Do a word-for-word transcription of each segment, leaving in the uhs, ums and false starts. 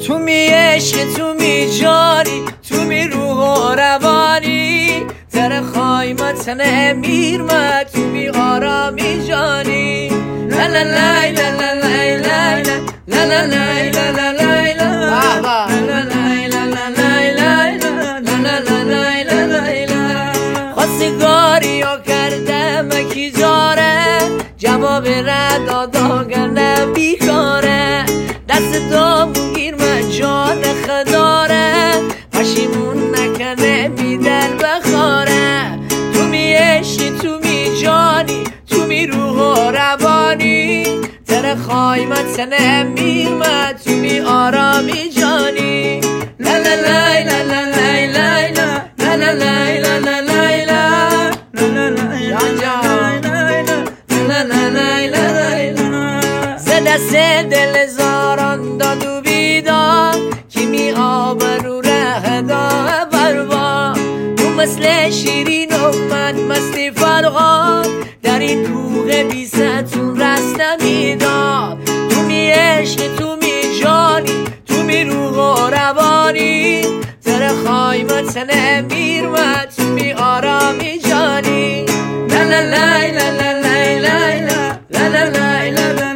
تو می عشق تو می جانی تو می روح و روانی در خایمتن امیر ما تو می آرامی جانی لا لا لا لا لا لا لا لا لا لا لا لا خواستگاری ها کردم کی داره جواب رد آداگر بیکاره دست دامون گیر من جان خداره پشیمون نکنه بیدل بخاره تو می عشقی تو می جانی تو می روح و روانی تر خایمتن امیر من تو می آرامی جانی لا لا لا لا لا لا لا لا لا لا لا دست دل زاران داد و بیدار کی می آبرو ره دا بروا تو مثل شیرین و من مستی فرقان در این کوه بی ستون رست نمیداد تو می عشق تو می جانی تو می روح و روانی در خایمتن امیر من تو می آرامی جانی لا لا لا لا لا لا لا لا لا لا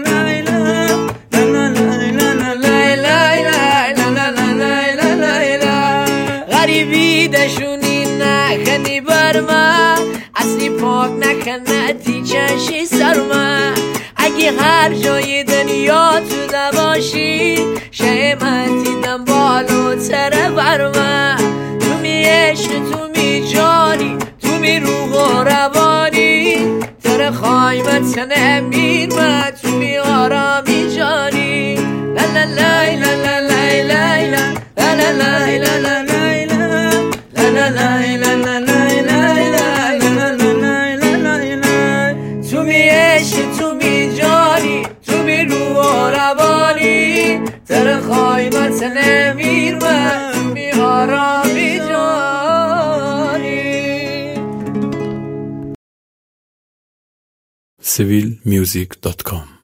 دشونی نکنی بر من اصلی پاک نکنه تیچشی سر من اگه هر جای دنیا تو نباشی شهمتی دم بالاتره بر من تو می عشق تو می جانی تو می روح و روانی تر خایمتن امیر من تو می آرامی جانی لا لا لا لا لا لا لا لا لا لا لا لا تو می عشق تو می جانی تو می روح و روانی تر خایمتن امیر من تو می آرامی جانی سیویل میوزیک دات کام